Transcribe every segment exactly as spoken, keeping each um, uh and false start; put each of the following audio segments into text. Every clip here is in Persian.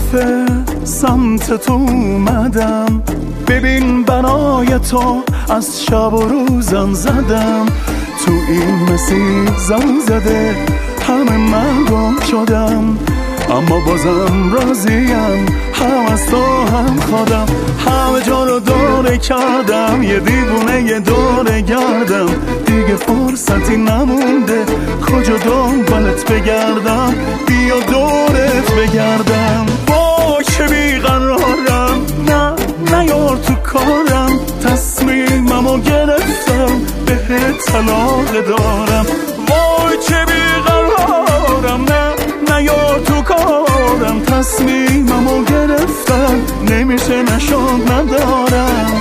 دفعه سمت تو اومدم، ببین برای تو از شب و روزم زدم. تو این مسیر زن زده همه من گم شدم، اما بازم راضیم، هم از تو هم خودم. همه جا رو دوره کردم، یه دیوونه یه دوره گردم. دیگه فرصتی نمونده کجا دنبالت بگردم، بیا دورت بگردم. با که بیقرارم، نه نیار تو کارم، تصمیممو گرفتم بهت طلاق دارم. وای که بیقرارم، نه نیار تو کارم، تصمیممو گرفتم نمیشه نشد ندارم.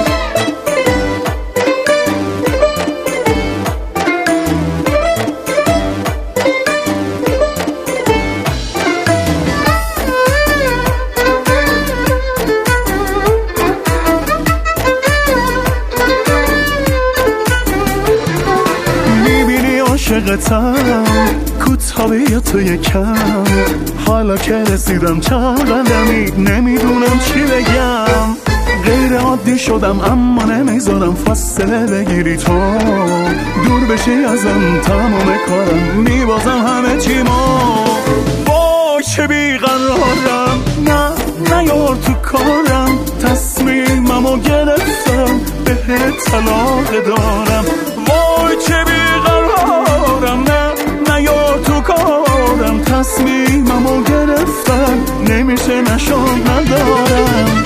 عاشقتم کوتاه بیا تو یکم، حالا که رسیدم چند قدمی نمیدونم چی بگم. غیر عادی شدم اما نمیذارم فاصله بگیری تو، دور بشی ازم تمام کارم میبازم همه چی ما. با که بیقرارم، نه نیار تو کارم، تصمیممو گرفتم بهت طلاق دارم. وای که بیقرارم، نه نیار تو کارم، تصمیممو گرفتم نمیشه نشد ندارم.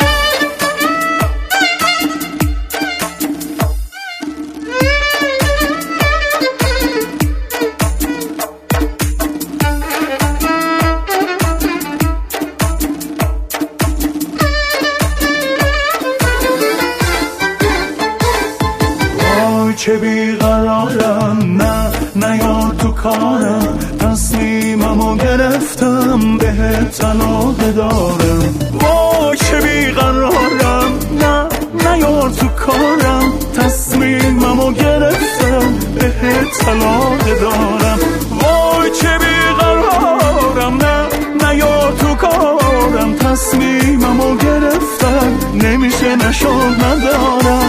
که بیقرارم، نه نیار تو کارم، تصمیممو گرفتم بهت طلاق دارم. وای که بیقرارم، نه نیار تو کارم، تصمیممو گرفتم بهت طلاق دارم. وای که بیقرارم، نه نیار تو کارم، تصمیممو گرفتم نمیشه نشد ندارم.